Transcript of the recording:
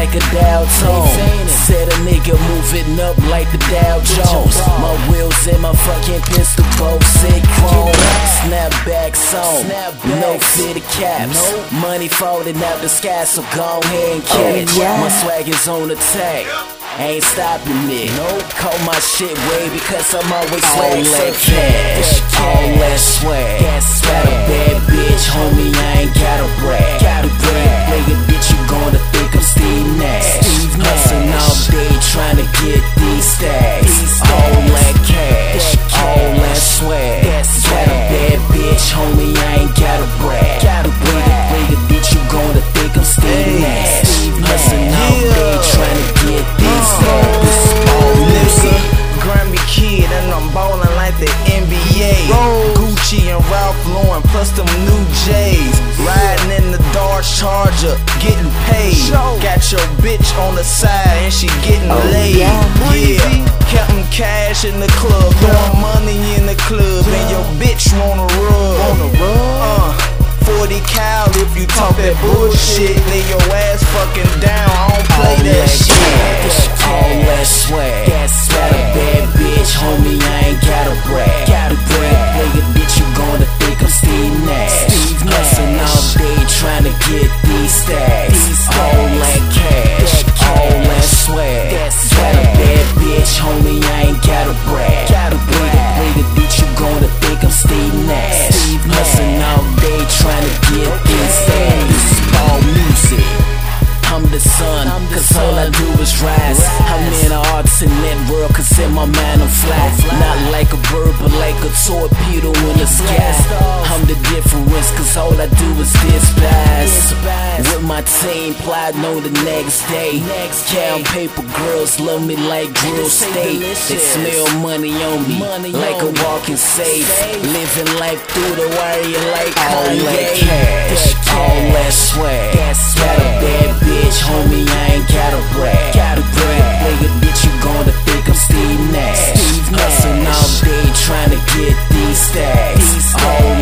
like a Dow Jones. Said a nigga moving up like the Dow Jones. My wheels and my fucking pistol both sick chrome. Snapbacks on, no fitted caps. Money falling out the sky, so go ahead and catch. My swag is on attack, ain't stopping me. Call my shit way because I'm always swag. All that cash, all that swag. Got a bad bitch, homie, I ain't gotta brag. Nigga, bitch, you gonna think I'm Steve Nash. Hustling all day trying to get these stacks. All that cash, all that swag. Got a bad bitch, homie, I ain't gotta brag. Nigga, bitch, you gonna think I'm Steve Nash. Hustling all day trying to get these stacks. Nigga, Grammy kid and I'm ballin' like the NBA. Gucci and Ralph Lauren plus them new J's. Riding in the Dodge Charger, getting paid. Got your bitch on the side and she getting laid. Yeah, counting cash in the club, throwing money in the club, and your bitch wanna rub. 40 cal if you talk that bullshit. Lay your ass fucking down, I don't play that shit. All that swag, got a bad bitch, homie, I ain't gotta brag. Nigga, bitch, you gonna think I'm Steve Nash. Hustling all day trying to get these stacks. All that cash, all that swag. Got a bad bitch, homie, I ain't gotta brag. Nigga, bitch, you gonna think I'm Steve Nash. Hustling all day trying to get these stacks. All music, I'm the sun, cause all I do is rise. I'm in the arts in that world, cause in my mind I'm fly. Not like a bird, but like a torpedo in the sky. I'm the difference, cause all I do is despise. With my team, plotting on the next day. Count paper, girls love me like grill steak. They smell money on me, like a walking safe. Living life through the wire like all that cash, all that swag. Got a bad bitch, homie, I ain't gotta brag. Nigga, bitch, you gonna think I'm Steve Nash. Hustling all day trying to get these stacks. All